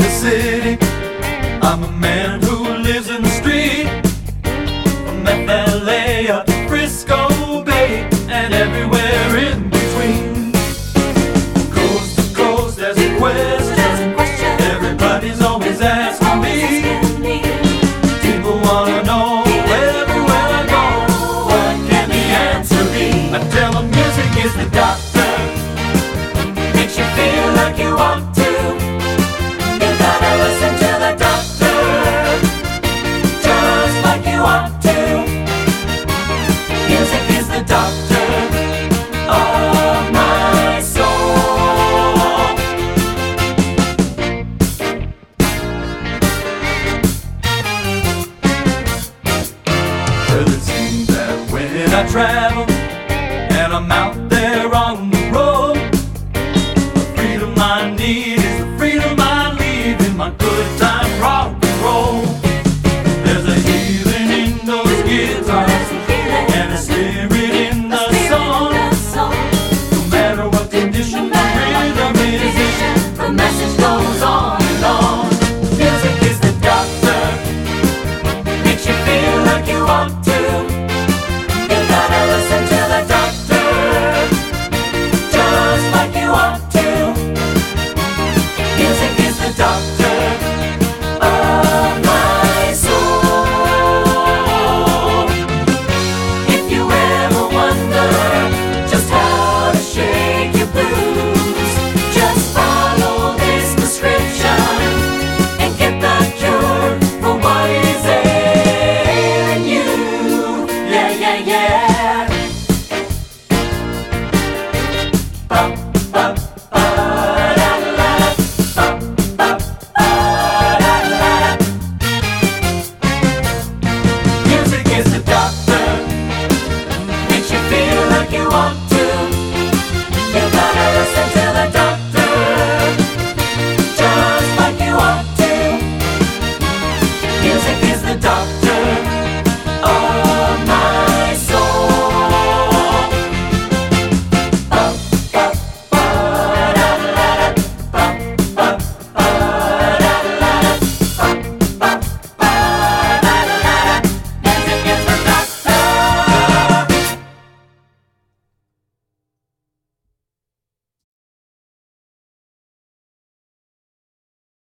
the city. I'm a man who lives in the street. From FLA up to Frisco Bay and everywhere in between. Coast to coast, there's a question. Everybody's always asking me. People wanna know everywhere I go, what can the answer be? I tell them music is the doctor. Makes you feel like you want to. You gotta listen to the doctor, just like you want to. Music is the doctor of my soul. Well, it seems that when I travel,